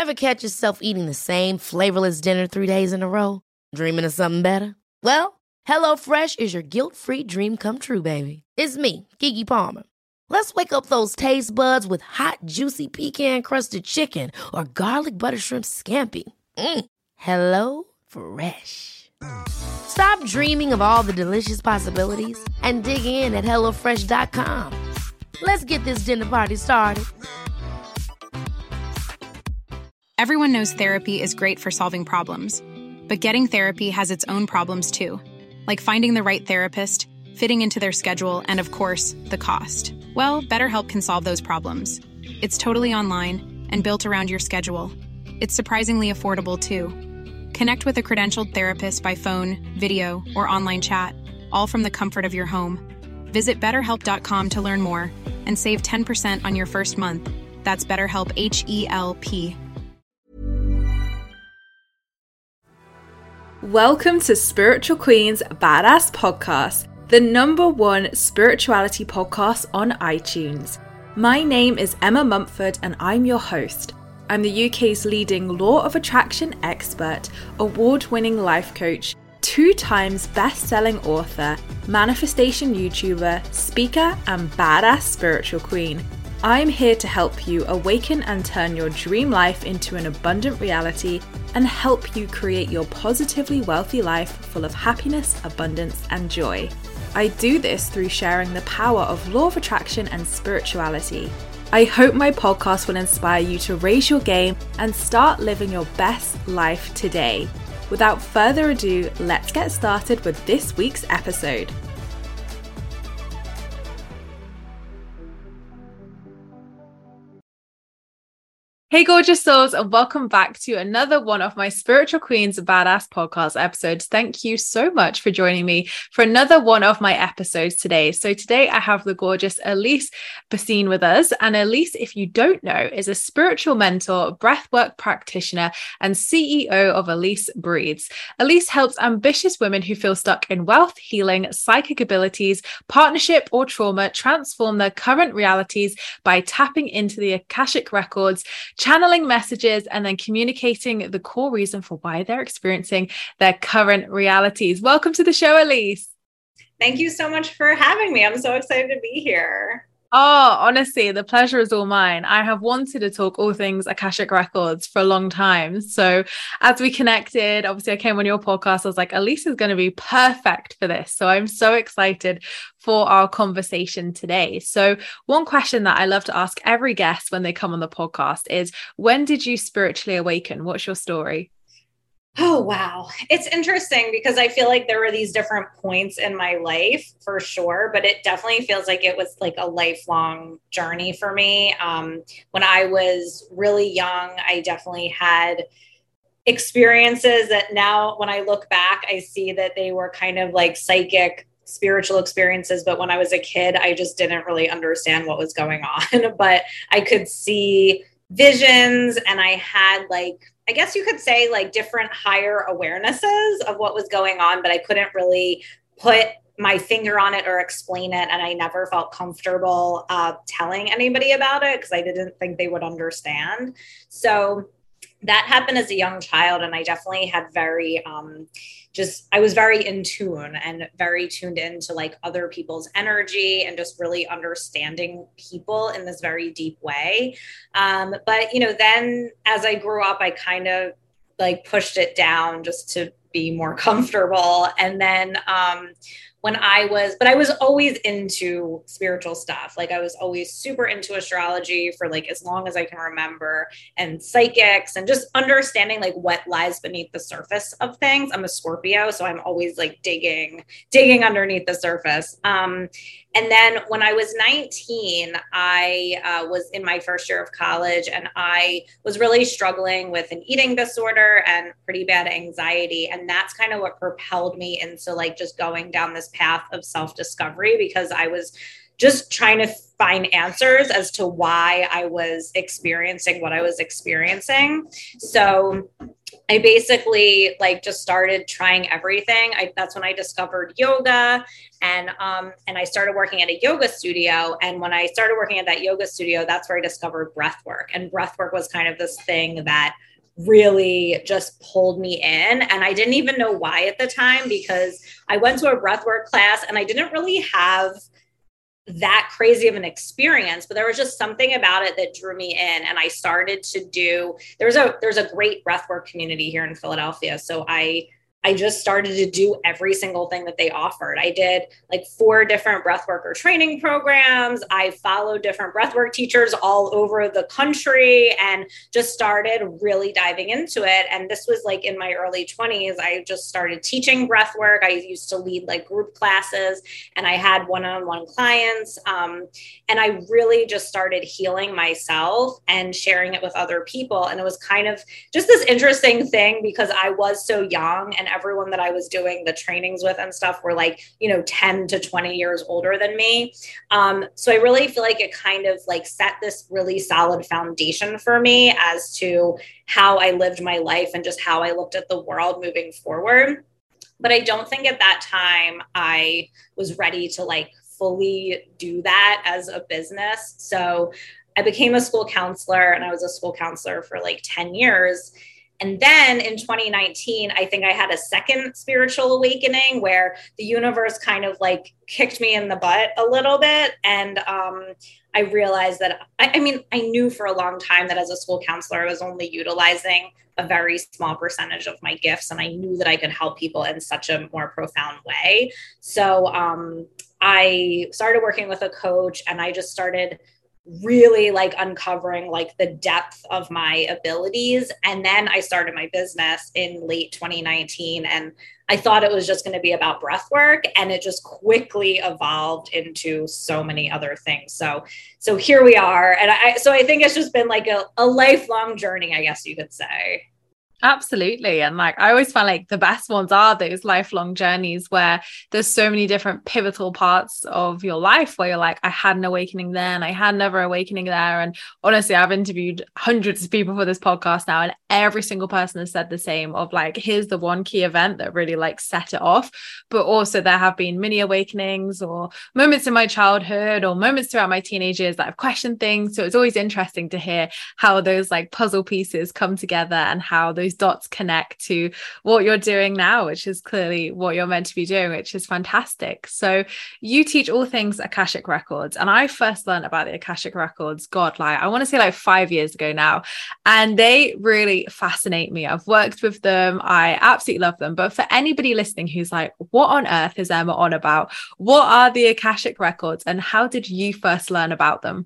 Ever catch yourself eating the same flavorless dinner 3 days in a row? Dreaming of something better? Well, HelloFresh is your guilt-free dream come true, baby. It's me, Keke Palmer. Let's wake up those taste buds with hot, juicy pecan-crusted chicken or garlic butter shrimp scampi. Hello Fresh. Stop dreaming of all the delicious possibilities and dig in at HelloFresh.com. Let's get this dinner party started. Everyone knows therapy is great for solving problems, but getting therapy has its own problems too, like finding the right therapist, fitting into their schedule, and of course, the cost. Well, BetterHelp can solve those problems. It's totally online and built around your schedule. It's surprisingly affordable too. Connect with a credentialed therapist by phone, video, or online chat, all from the comfort of your home. Visit BetterHelp.com to learn more and save 10% on your first month. That's BetterHelp, H-E-L-P. Welcome to Spiritual Queen's Badass Podcast, the #1 spirituality podcast on iTunes. My name is Emma Mumford and I'm your host. I'm the UK's leading law of attraction expert, award-winning life coach, 2 times best-selling author, manifestation YouTuber, speaker, and badass spiritual queen. I'm here to help you awaken and turn your dream life into an abundant reality and help you create your positively wealthy life full of happiness, abundance, and joy. I do this through sharing the power of law of attraction and spirituality. I hope my podcast will inspire you to raise your game and start living your best life today. Without further ado, let's get started with this week's episode. Hey gorgeous souls, and welcome back to another one of my Spiritual Queens Badass Podcast episodes. Thank you so much for joining me for another one of my episodes today. So today I have the gorgeous Elise Bassine with us. And Elise, if you don't know, is a spiritual mentor, breathwork practitioner, and CEO of Elise Breathes. Elise helps ambitious women who feel stuck in wealth, healing, psychic abilities, partnership, or trauma transform their current realities by tapping into the Akashic records, channeling messages, and then communicating the core reason for why they're experiencing their current realities. Welcome to the show, Elise. Thank you so much for having me. I'm so excited to be here. Oh, honestly, the pleasure is all mine. I have wanted to talk all things Akashic Records for a long time. So as we connected, obviously I came on your podcast, I was like, Elise is going to be perfect for this. So I'm so excited for our conversation today. So one question that I love to ask every guest when they come on the podcast is, when did you spiritually awaken? What's your story? Oh, wow. It's interesting because I feel like there were these different points in my life for sure, but it definitely feels like it was like a lifelong journey for me. When I was really young, I definitely had experiences that now when I look back, I see that they were kind of like psychic, spiritual experiences. But when I was a kid, I just didn't really understand what was going on, but I could see visions and I had I guess you could say different higher awarenesses of what was going on, but I couldn't really put my finger on it or explain it. And I never felt comfortable telling anybody about it because I didn't think they would understand. So that happened as a young child. And I definitely had I was very in tune and very tuned into other people's energy and just really understanding people in this very deep way. But, then as I grew up, I kind of pushed it down just to be more comfortable. And then but I was always into spiritual stuff. I was always super into astrology for as long as I can remember, and psychics and just understanding what lies beneath the surface of things. I'm a Scorpio, so I'm always digging underneath the surface. And then when I was 19, I was in my first year of college and I was really struggling with an eating disorder and pretty bad anxiety. And that's kind of what propelled me into just going down this path of self-discovery, because I was just trying to find answers as to why I was experiencing what I was experiencing. So I basically like just started trying everything. That's when I discovered yoga, and I started working at a yoga studio. And when I started working at that yoga studio, that's where I discovered breath work. And breath work was kind of this thing that really just pulled me in. And I didn't even know why at the time, because I went to a breathwork class and I didn't really have that crazy of an experience, but there was just something about it that drew me in. And I started to do, there's a great breathwork community here in Philadelphia. So I just started to do every single thing that they offered. I did like 4 different breathworker training programs. I followed different breathwork teachers all over the country and just started really diving into it. And this was like in my early 20s. I just started teaching breathwork. I used to lead like group classes, and I had one-on-one clients. And I really just started healing myself and sharing it with other people. And it was kind of just this interesting thing, because I was so young, and everyone that I was doing the trainings with and stuff were like, 10 to 20 years older than me. So I really feel like it kind of like set this really solid foundation for me as to how I lived my life and just how I looked at the world moving forward. But I don't think at that time I was ready to like fully do that as a business. So I became a school counselor, and I was a school counselor for like 10 years. And then in 2019, I think I had a second spiritual awakening where the universe kind of like kicked me in the butt a little bit. And I realized that, I knew for a long time that as a school counselor, I was only utilizing a very small percentage of my gifts. And I knew that I could help people in such a more profound way. So I started working with a coach, and I just started really like uncovering like the depth of my abilities. And then I started my business in late 2019, and I thought it was just going to be about breath work, and it just quickly evolved into so many other things. So here we are. And I think it's just been like a lifelong journey, I guess you could say. Absolutely. And like, I always find like the best ones are those lifelong journeys where there's so many different pivotal parts of your life where you're like, I had an awakening then, I had another awakening there. And honestly, I've interviewed hundreds of people for this podcast now, and every single person has said the same of like, here's the one key event that really like set it off. But also there have been mini awakenings or moments in my childhood or moments throughout my teenage years that I've questioned things. So it's always interesting to hear how those like puzzle pieces come together and how those dots connect to what you're doing now, which is clearly what you're meant to be doing, which is fantastic. So you teach all things Akashic Records, and I first learned about the Akashic Records, I want to say like 5 years ago now, and they really fascinate me. I've worked with them, I absolutely love them. But for anybody listening who's like, what on earth is Emma on about? What are the Akashic Records, and how did you first learn about them?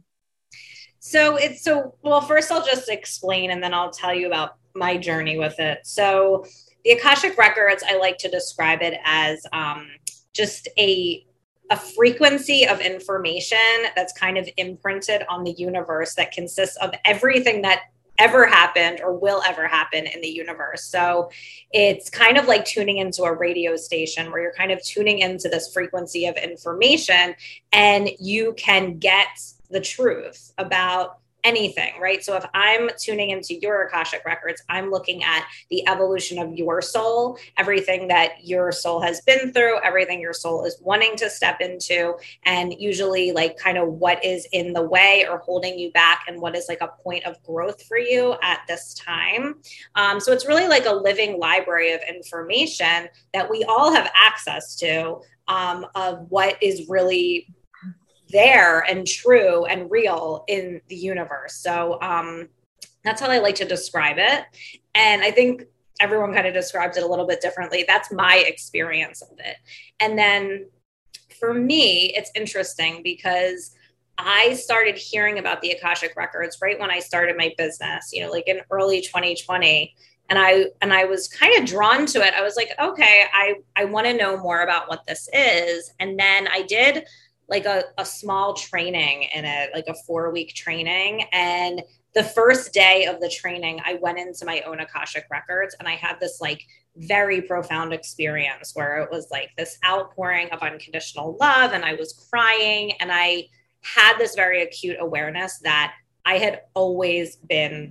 Well, first I'll just explain, and then I'll tell you about my journey with it. So the Akashic Records, I like to describe it as just a frequency of information that's kind of imprinted on the universe that consists of everything that ever happened or will ever happen in the universe. So it's kind of like tuning into a radio station where you're kind of tuning into this frequency of information, and you can get the truth about anything, right? So if I'm tuning into your Akashic Records, I'm looking at the evolution of your soul, everything that your soul has been through, everything your soul is wanting to step into, and usually like kind of what is in the way or holding you back, and what is like a point of growth for you at this time. So it's really like a living library of information that we all have access to, of what is really there and true and real in the universe. So that's how I like to describe it. And I think everyone kind of describes it a little bit differently. That's my experience of it. And then for me, it's interesting because I started hearing about the Akashic Records right when I started my business, like in early 2020. And I was kind of drawn to it. I was like, okay, I want to know more about what this is. And then I did like a small training in it, like a 4-week training. And the first day of the training, I went into my own Akashic Records, and I had this like very profound experience where it was like this outpouring of unconditional love, and I was crying, and I had this very acute awareness that I had always been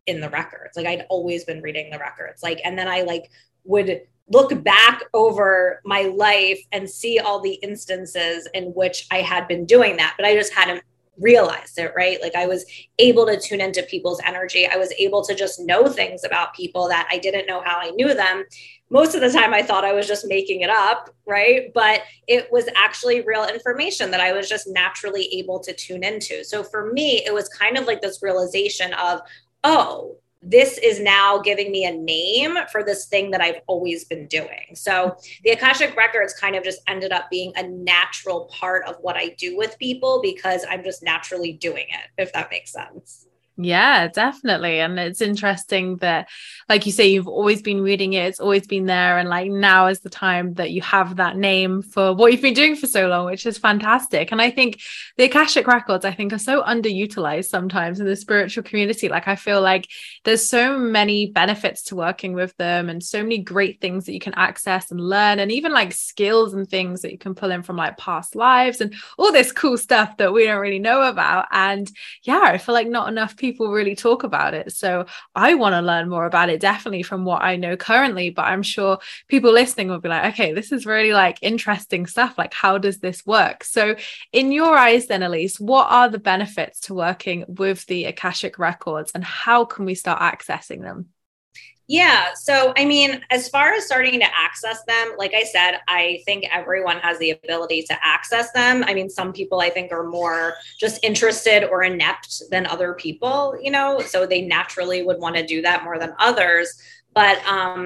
in the records. Like I'd always been reading the records. Like, and then I like would look back over my life and see all the instances in which I had been doing that, but I just hadn't realized it, right? Like I was able to tune into people's energy. I was able to just know things about people that I didn't know how I knew them. Most of the time I thought I was just making it up, right? But it was actually real information that I was just naturally able to tune into. So for me, it was kind of like this realization of, oh, this is now giving me a name for this thing that I've always been doing. So the Akashic Records kind of just ended up being a natural part of what I do with people because I'm just naturally doing it, if that makes sense. Yeah, definitely. And it's interesting that, like you say, you've always been reading it. It's always been there. And like now is the time that you have that name for what you've been doing for so long, which is fantastic. And I think the Akashic Records, I think, are so underutilized sometimes in the spiritual community. Like I feel like there's so many benefits to working with them and so many great things that you can access and learn, and even like skills and things that you can pull in from like past lives and all this cool stuff that we don't really know about. And yeah, I feel like not enough people really talk about it. So I want to learn more about it, definitely from what I know currently, but I'm sure people listening will be like, okay, this is really like interesting stuff. Like, how does this work? So in your eyes then, Elise, what are the benefits to working with the Akashic Records and how can we start accessing them? Yeah. So, I mean, as far as starting to access them, like I said, I think everyone has the ability to access them. I mean, some people I think are more just interested or inept than other people, you know, so they naturally would want to do that more than others. But,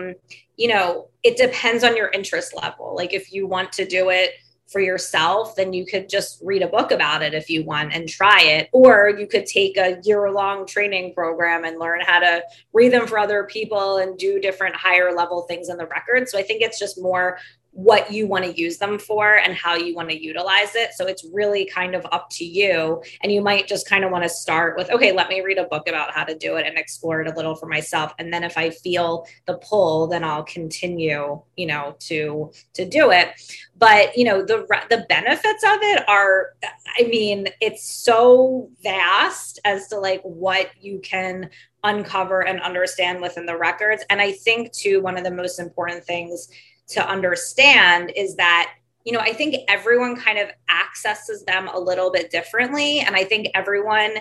you know, it depends on your interest level. Like if you want to do it for yourself, then you could just read a book about it if you want and try it. Or you could take a year-long training program and learn how to read them for other people and do different higher level things in the record. So I think it's just more what you want to use them for and how you want to utilize it. So it's really kind of up to you. And you might just kind of want to start with, okay, let me read a book about how to do it and explore it a little for myself. And then if I feel the pull, then I'll continue, you know, to do it. But, you know, the benefits of it are, I mean, it's so vast as to like what you can uncover and understand within the records. And I think too, one of the most important things to understand is that, you know, I think everyone kind of accesses them a little bit differently. And I think everyone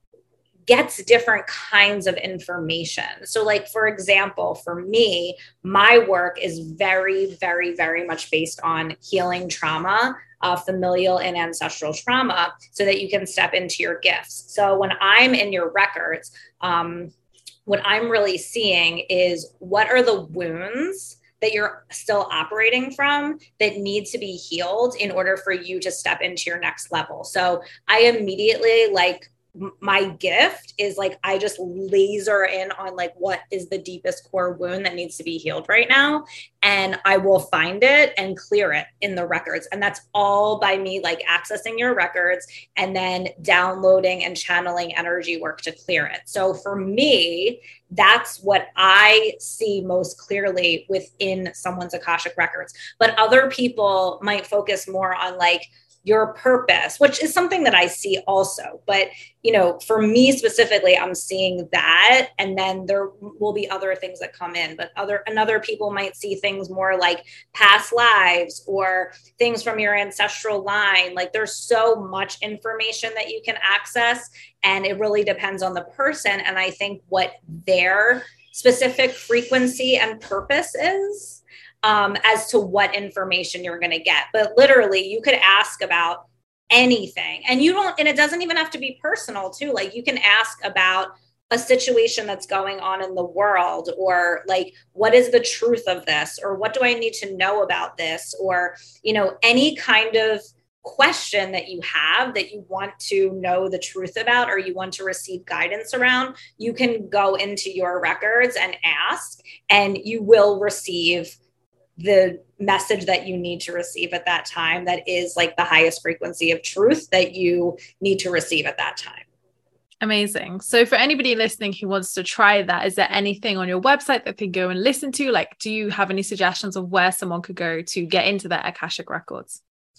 gets different kinds of information. So like, for example, for me, my work is very, very, very much based on healing trauma, familial and ancestral trauma, so that you can step into your gifts. So when I'm in your records, what I'm really seeing is what are the wounds that you're still operating from that need to be healed in order for you to step into your next level. So I immediately like, my gift is like, I just laser in on like, what is the deepest core wound that needs to be healed right now? And I will find it and clear it in the records. And that's all by me, like accessing your records and then downloading and channeling energy work to clear it. So for me, that's what I see most clearly within someone's Akashic records. But other people might focus more on like, your purpose, which is something that I see also. But, you know, for me specifically, I'm seeing that. And then there will be other things that come in, but other people might see things more like past lives or things from your ancestral line. Like there's so much information that you can access, and it really depends on the person. And I think what their specific frequency and purpose is. As to what information you're going to get. But literally you could ask about anything, and it doesn't even have to be personal too. Like you can ask about a situation that's going on in the world, or like, what is the truth of this? Or what do I need to know about this? Or, you know, any kind of question that you have that you want to know the truth about, or you want to receive guidance around, you can go into your records and ask, and you will receive the message that you need to receive at that time. That is like the highest frequency of truth that you need to receive at that time. Amazing. So for anybody listening who wants to try that, is there anything on your website that they go and listen to? Like, do you have any suggestions of where someone could go to get into their Akashic records?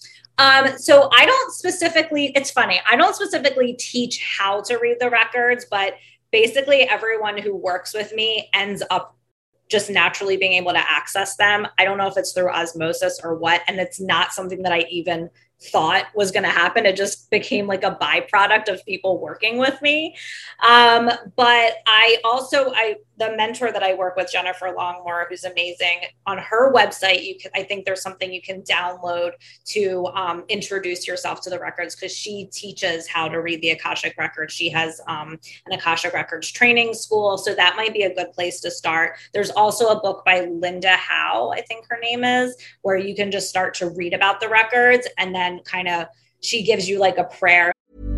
So I don't specifically, it's funny, I don't specifically teach how to read the records, but basically everyone who works with me ends up just naturally being able to access them. I don't know if it's through osmosis or what, and it's not something that I even thought was going to happen. It just became like a byproduct of people working with me. But the mentor that I work with, Jennifer Longmore, who's amazing, on her website, I think there's something you can download to introduce yourself to the records, because she teaches how to read the Akashic Records. She has an Akashic Records training school. So that might be a good place to start. There's also a book by Linda Howe, I think her name is, where you can just start to read about the records, and then she gives you like a prayer.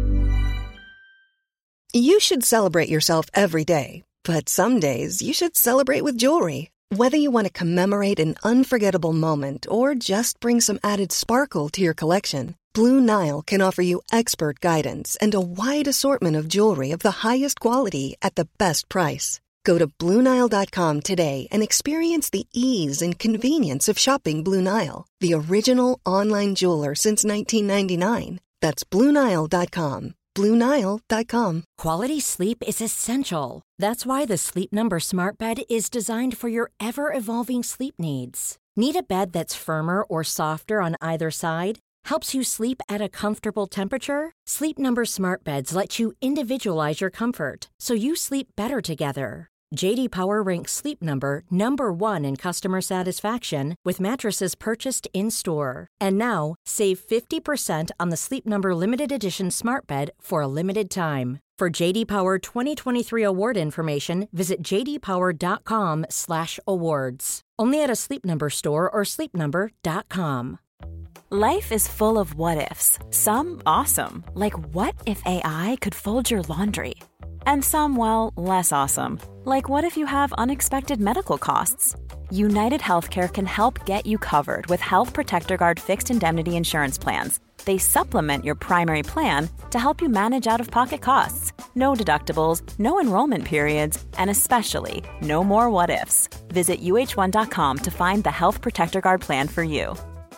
You should celebrate yourself every day, but some days you should celebrate with jewelry. Whether you want to commemorate an unforgettable moment or just bring some added sparkle to your collection, Blue Nile can offer you expert guidance and a wide assortment of jewelry of the highest quality at the best price. Go to BlueNile.com today and experience the ease and convenience of shopping Blue Nile, the original online jeweler since 1999. That's BlueNile.com. BlueNile.com. Quality sleep is essential. That's why the Sleep Number Smart Bed is designed for your ever-evolving sleep needs. Need a bed that's firmer or softer on either side? Helps you sleep at a comfortable temperature? Sleep Number Smart Beds let you individualize your comfort, so you sleep better together. J.D. Power ranks Sleep Number number 1 in customer satisfaction with mattresses purchased in-store. And now, save 50% on the Sleep Number Limited Edition Smart Bed for a limited time. For J.D. Power 2023 award information, visit jdpower.com/awards. Only at a Sleep Number store or sleepnumber.com. Life is full of what-ifs. Some awesome, like what if AI could fold your laundry? And some, well, less awesome, like what if you have unexpected medical costs? United Healthcare can help get you covered with Health Protector Guard fixed indemnity insurance plans. They supplement your primary plan to help you manage out-of-pocket costs. No deductibles, no enrollment periods, and especially no more what-ifs. Visit uh1.com to find the Health Protector Guard plan for you.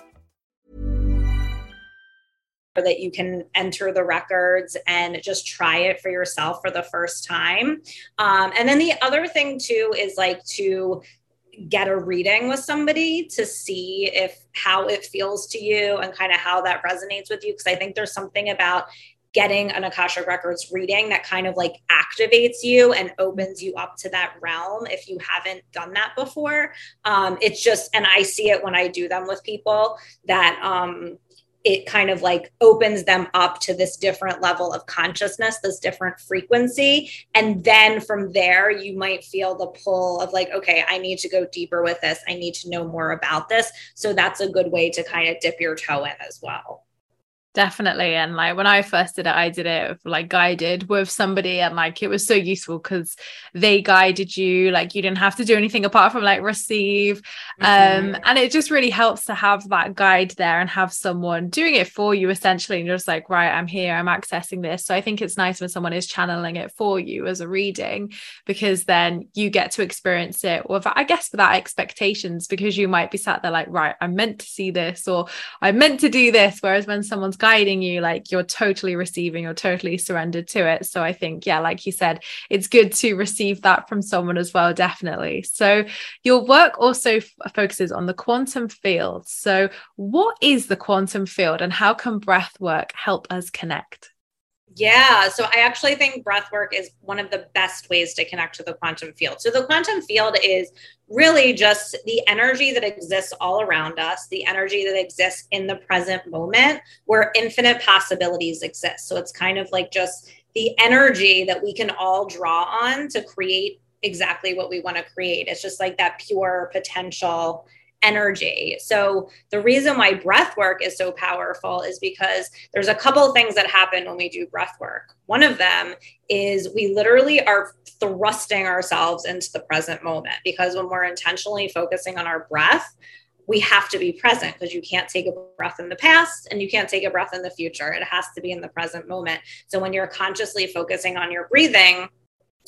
That you can enter the records and just try it for yourself for the first time. And then the other thing too is like to get a reading with somebody to see how it feels to you and kind of how that resonates with you. Because I think there's something about getting an Akashic Records reading that kind of like activates you and opens you up to that realm if you haven't done that before. It's just, and I see it when I do them with people, that it kind of like opens them up to this different level of consciousness, this different frequency. And then from there, you might feel the pull of like, okay, I need to go deeper with this. I need to know more about this. So that's a good way to kind of dip your toe in as well. Definitely. And like when I first did it, I did it like guided with somebody, and like it was so useful because they guided you, like you didn't have to do anything apart from like receive. And it just really helps to have that guide there and have someone doing it for you essentially. And you're just like, right, I'm here, I'm accessing this. So I think it's nice when someone is channeling it for you as a reading, because then you get to experience it with, I guess, without expectations, because you might be sat there like, right, I'm meant to see this, or I'm meant to do this. Whereas when someone's guiding you, like you're totally receiving, you're totally surrendered to it. So I think, yeah, like you said, it's good to receive that from someone as well, definitely. So your work also focuses on the quantum field. So what is the quantum field and how can breath work help us connect? Yeah, so I actually think breath work is one of the best ways to connect to the quantum field. So the quantum field is really just the energy that exists all around us, the energy that exists in the present moment where infinite possibilities exist. So it's kind of like just the energy that we can all draw on to create exactly what we want to create. It's just like that pure potential energy. So the reason why breath work is so powerful is because there's a couple of things that happen when we do breath work. One of them is we literally are thrusting ourselves into the present moment, because when we're intentionally focusing on our breath, we have to be present, because you can't take a breath in the past and you can't take a breath in the future. It has to be in the present moment. So when you're consciously focusing on your breathing,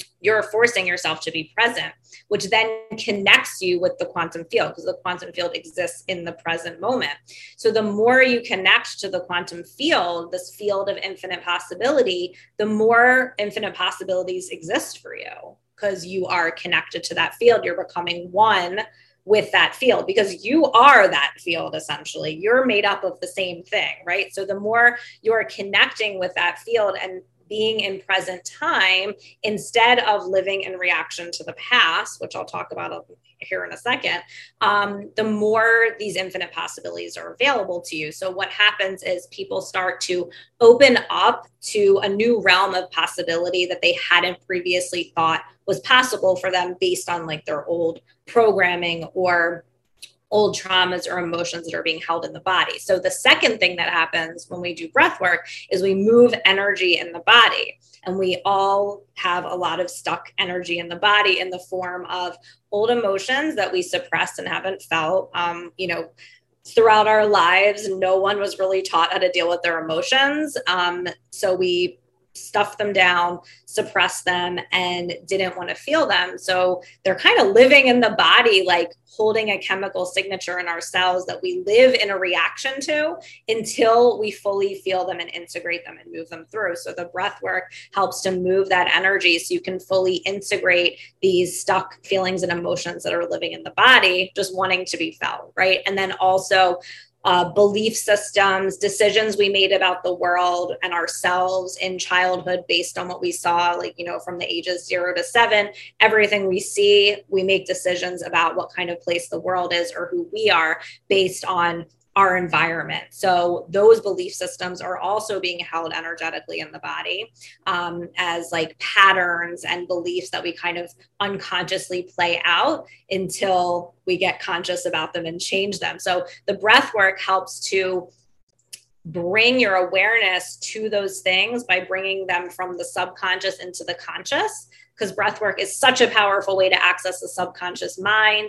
you're forcing yourself to be present, which then connects you with the quantum field, because the quantum field exists in the present moment. So the more you connect to the quantum field, this field of infinite possibility, the more infinite possibilities exist for you, because you are connected to that field. You're becoming one with that field, because you are that field. Essentially, you're made up of the same thing, right? So the more you're connecting with that field and being in present time, instead of living in reaction to the past, which I'll talk about here in a second, the more these infinite possibilities are available to you. So what happens is people start to open up to a new realm of possibility that they hadn't previously thought was possible for them, based on like their old programming or old traumas or emotions that are being held in the body. So the second thing that happens when we do breath work is we move energy in the body. And we all have a lot of stuck energy in the body in the form of old emotions that we suppressed and haven't felt, throughout our lives. No one was really taught how to deal with their emotions. So we stuffed them down, suppressed them, and didn't want to feel them. So they're kind of living in the body, like holding a chemical signature in our cells that we live in a reaction to until we fully feel them and integrate them and move them through. So the breath work helps to move that energy so you can fully integrate these stuck feelings and emotions that are living in the body, just wanting to be felt, right? And then also belief systems, decisions we made about the world and ourselves in childhood based on what we saw, from the ages 0 to 7, everything we see, we make decisions about what kind of place the world is or who we are based on our environment. So those belief systems are also being held energetically in the body as like patterns and beliefs that we kind of unconsciously play out until we get conscious about them and change them. So the breath work helps to bring your awareness to those things by bringing them from the subconscious into the conscious, because breath work is such a powerful way to access the subconscious mind.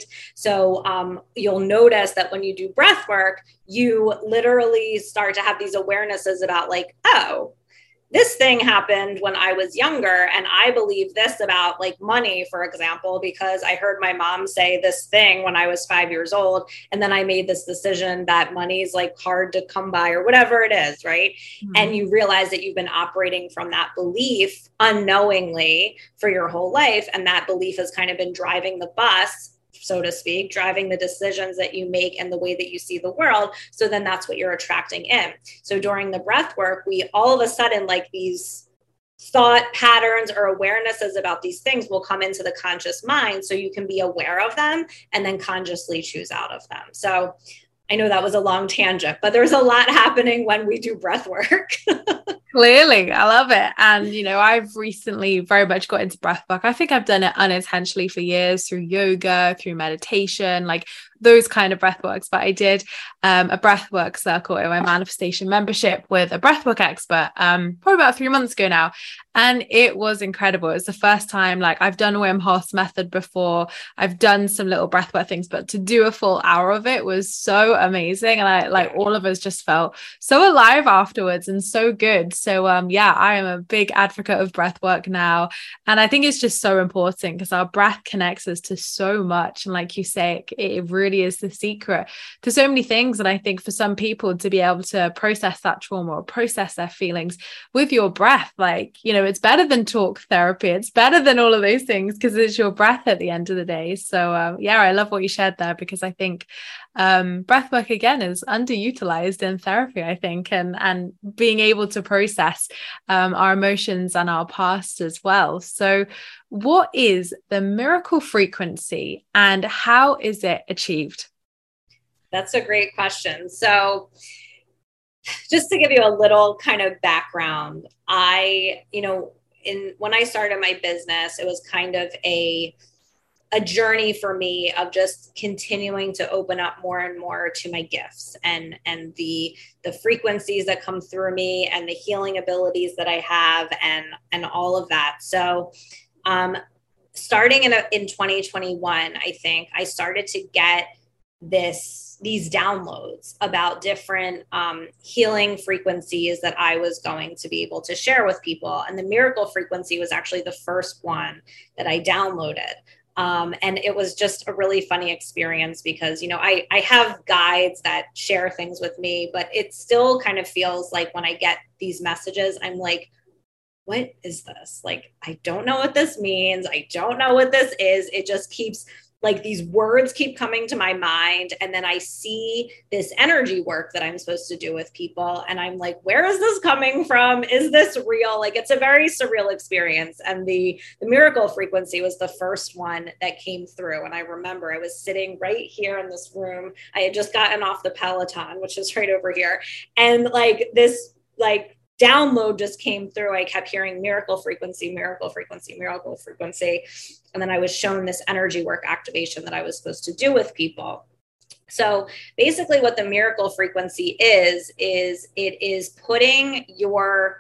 So you'll notice that when you do breath work, you literally start to have these awarenesses about like, oh, this thing happened when I was younger, and I believe this about like money, for example, because I heard my mom say this thing when I was 5 years old. And then I made this decision that money is like hard to come by or whatever it is, right? Mm-hmm. And you realize that you've been operating from that belief unknowingly for your whole life. And that belief has kind of been driving the bus, so to speak, driving the decisions that you make and the way that you see the world. So then that's what you're attracting in. So during the breath work, we all of a sudden, like these thought patterns or awarenesses about these things will come into the conscious mind, so you can be aware of them and then consciously choose out of them. So I know that was a long tangent, but there's a lot happening when we do breath work. Clearly, I love it. And, I've recently very much got into breath work. I think I've done it unintentionally for years through yoga, through meditation, like those kind of breath works. But I did a breath work circle in my manifestation membership with a breath work expert probably about 3 months ago now. And it was incredible. It was the first time, like I've done Wim Hof's method before. I've done some little breathwork things, but to do a full hour of it was so amazing. And all of us just felt so alive afterwards and so good. So I am a big advocate of breathwork now. And I think it's just so important because our breath connects us to so much. And like you say, it really is the secret to so many things. And I think for some people to be able to process that trauma or process their feelings with your breath, it's better than talk therapy. It's better than all of those things because it's your breath at the end of the day. So I love what you shared there, because I think breath work again is underutilized in therapy, I think, and being able to process our emotions and our past as well. So what is the miracle frequency and how is it achieved? That's a great question. So just to give you a little kind of background, when I started my business, it was kind of a journey for me of just continuing to open up more and more to my gifts and the frequencies that come through me and the healing abilities that I have and all of that. So starting in 2021, I think I started to get this these downloads about different healing frequencies that I was going to be able to share with people. And the miracle frequency was actually the first one that I downloaded. And it was just a really funny experience because, you know, I have guides that share things with me, but it still kind of feels like when I get these messages, I'm like, what is this? Like, I don't know what this means. I don't know what this is. It just keeps like these words keep coming to my mind. And then I see this energy work that I'm supposed to do with people. And I'm like, where is this coming from? Is this real? Like, it's a very surreal experience. And the miracle frequency was the first one that came through. And I remember I was sitting right here in this room. I had just gotten off the Peloton, which is right over here. And like this, like, download just came through. I kept hearing miracle frequency, miracle frequency, miracle frequency. And then I was shown this energy work activation that I was supposed to do with people. So basically what the miracle frequency is it is putting your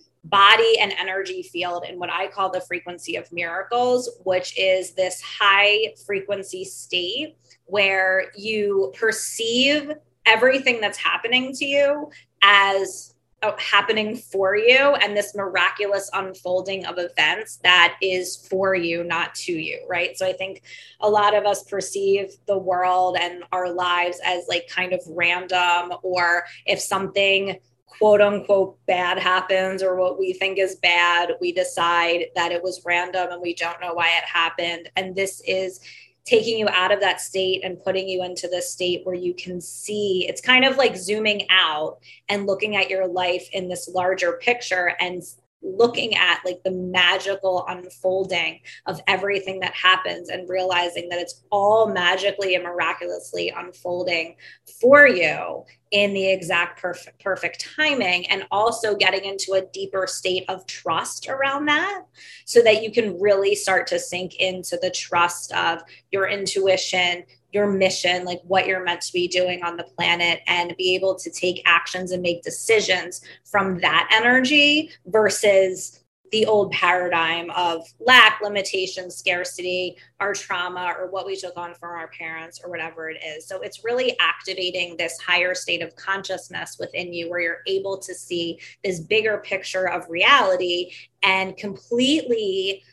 body and energy field in what I call the frequency of miracles, which is this high frequency state where you perceive everything that's happening to you as happening for you, and this miraculous unfolding of events that is for you, not to you, right? So I think a lot of us perceive the world and our lives as like kind of random, or if something quote unquote bad happens or what we think is bad, we decide that it was random and we don't know why it happened. And this is taking you out of that state and putting you into the state where you can see, it's kind of like zooming out and looking at your life in this larger picture and looking at like the magical unfolding of everything that happens and realizing that it's all magically and miraculously unfolding for you in the exact perfect timing, and also getting into a deeper state of trust around that so that you can really start to sink into the trust of your intuition, your mission, like what you're meant to be doing on the planet, and be able to take actions and make decisions from that energy versus the old paradigm of lack, limitation, scarcity, our trauma, or what we took on from our parents or whatever it is. So it's really activating this higher state of consciousness within you where you're able to see this bigger picture of reality and completely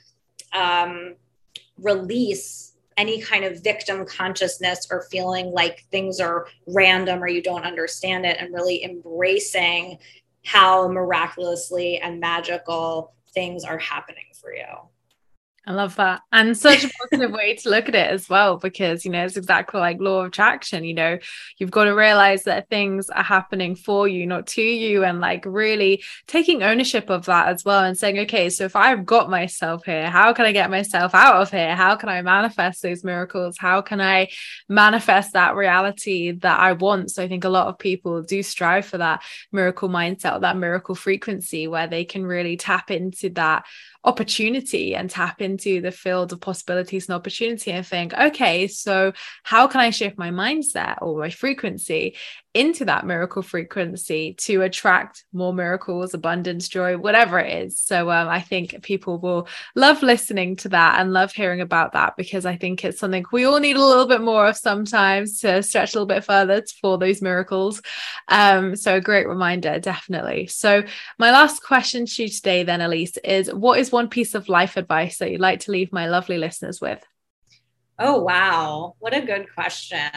release any kind of victim consciousness or feeling like things are random or you don't understand it, and really embracing how miraculously and magical things are happening for you. I love that. And such a positive way to look at it as well, because, you know, it's exactly like law of attraction. You know, you've got to realize that things are happening for you, not to you, and like really taking ownership of that as well and saying, okay, so if I've got myself here, how can I get myself out of here? How can I manifest those miracles? How can I manifest that reality that I want? So I think a lot of people do strive for that miracle mindset, that miracle frequency, where they can really tap into that opportunity and tap into the field of possibilities and opportunity and think, okay, so how can I shift my mindset or my frequency into that miracle frequency to attract more miracles, abundance, joy, whatever it is. So I think people will love listening to that and love hearing about that, because I think it's something we all need a little bit more of sometimes to stretch a little bit further for those miracles. So a great reminder, definitely. So my last question to you today then, Elise, is what is one piece of life advice that you'd like to leave my lovely listeners with? Oh, wow. What a good question.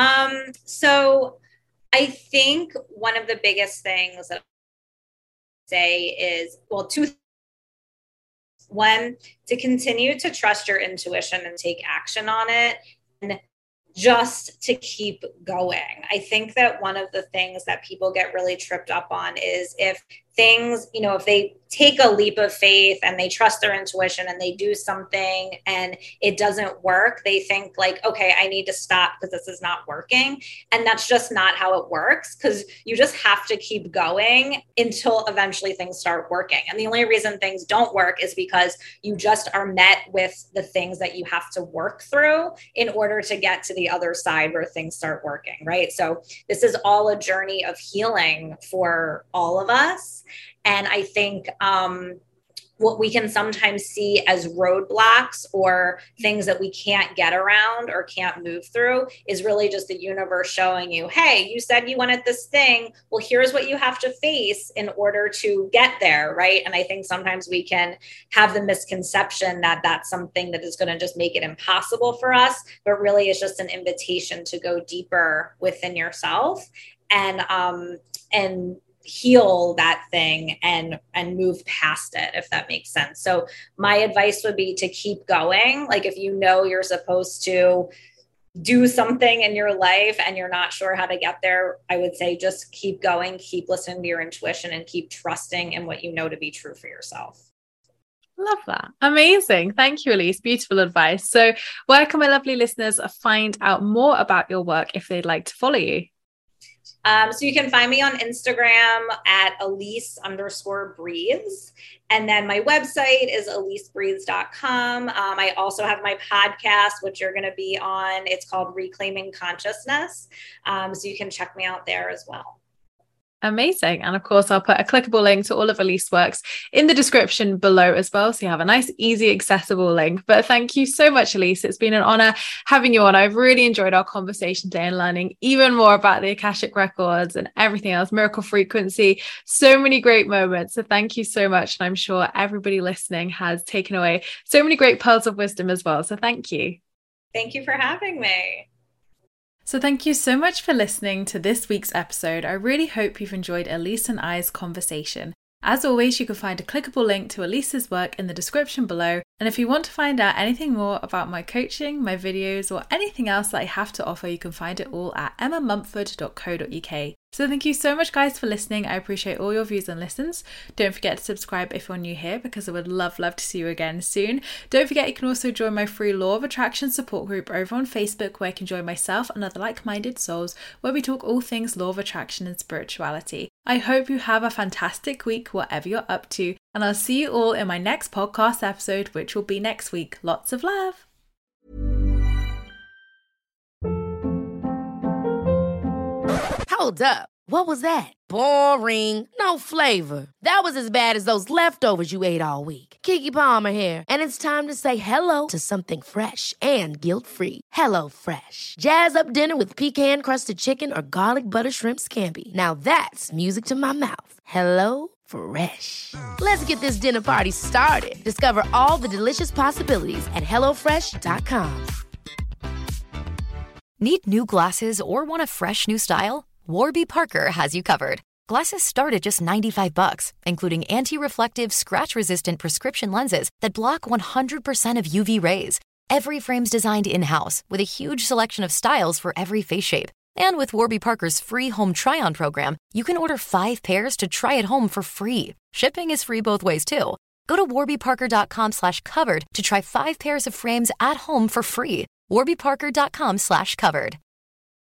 So I think one of the biggest things that I say is, well, two things. One, to continue to trust your intuition and take action on it, and just to keep going. I think that one of the things that people get really tripped up on is if things, you know, if they take a leap of faith and they trust their intuition and they do something and it doesn't work, they think like, okay, I need to stop because this is not working. And that's just not how it works, because you just have to keep going until eventually things start working. And the only reason things don't work is because you just are met with the things that you have to work through in order to get to the other side where things start working, right? So this is all a journey of healing for all of us. And I think what we can sometimes see as roadblocks or things that we can't get around or can't move through is really just the universe showing you, hey, you said you wanted this thing. Well, here's what you have to face in order to get there, right? And I think sometimes we can have the misconception that that's something that is going to just make it impossible for us, but really it's just an invitation to go deeper within yourself and heal that thing and move past it, if that makes sense. So my advice would be to keep going. Like if you know you're supposed to do something in your life and you're not sure how to get there, I would say just keep going, keep listening to your intuition, and keep trusting in what you know to be true for yourself. Love that. Amazing. Thank you, Elise. Beautiful advice. So where can my lovely listeners find out more about your work if they'd like to follow you? So you can find me on Instagram at Elise_breathes. And then my website is elisebreathes.com. I also have my podcast, which you're going to be on. It's called Reclaiming Consciousness. So you can check me out there as well. Amazing. And of course, I'll put a clickable link to all of Elise's works in the description below as well. So you have a nice, easy, accessible link. But thank you so much, Elise. It's been an honor having you on. I've really enjoyed our conversation today and learning even more about the Akashic Records and everything else, miracle frequency, so many great moments. So thank you so much. And I'm sure everybody listening has taken away so many great pearls of wisdom as well. So thank you. Thank you for having me. So thank you so much for listening to this week's episode. I really hope you've enjoyed Elise and I's conversation. As always, you can find a clickable link to Elise's work in the description below. And if you want to find out anything more about my coaching, my videos, or anything else that I have to offer, you can find it all at emmamumford.co.uk. So thank you so much, guys, for listening. I appreciate all your views and listens. Don't forget to subscribe if you're new here, because I would love to see you again soon. Don't forget you can also join my free Law of Attraction support group over on Facebook, where you can join myself and other like-minded souls, where we talk all things Law of Attraction and spirituality. I hope you have a fantastic week, whatever you're up to, and I'll see you all in my next podcast episode, which will be next week. Lots of love. Hold up. What was that? Boring. No flavor. That was as bad as those leftovers you ate all week. Keke Palmer here, and it's time to say hello to something fresh and guilt-free. Hello Fresh. Jazz up dinner with pecan-crusted chicken or garlic butter shrimp scampi. Now that's music to my mouth. Hello Fresh. Let's get this dinner party started. Discover all the delicious possibilities at HelloFresh.com. Need new glasses or want a fresh new style? Warby Parker has you covered. Glasses start at just $95, including anti-reflective, scratch-resistant prescription lenses that block 100% of UV rays. Every frame's designed in-house with a huge selection of styles for every face shape. And with Warby Parker's free home try-on program, you can order 5 pairs to try at home for free. Shipping is free both ways, too. Go to warbyparker.com/covered to try 5 pairs of frames at home for free. warbyparker.com/covered.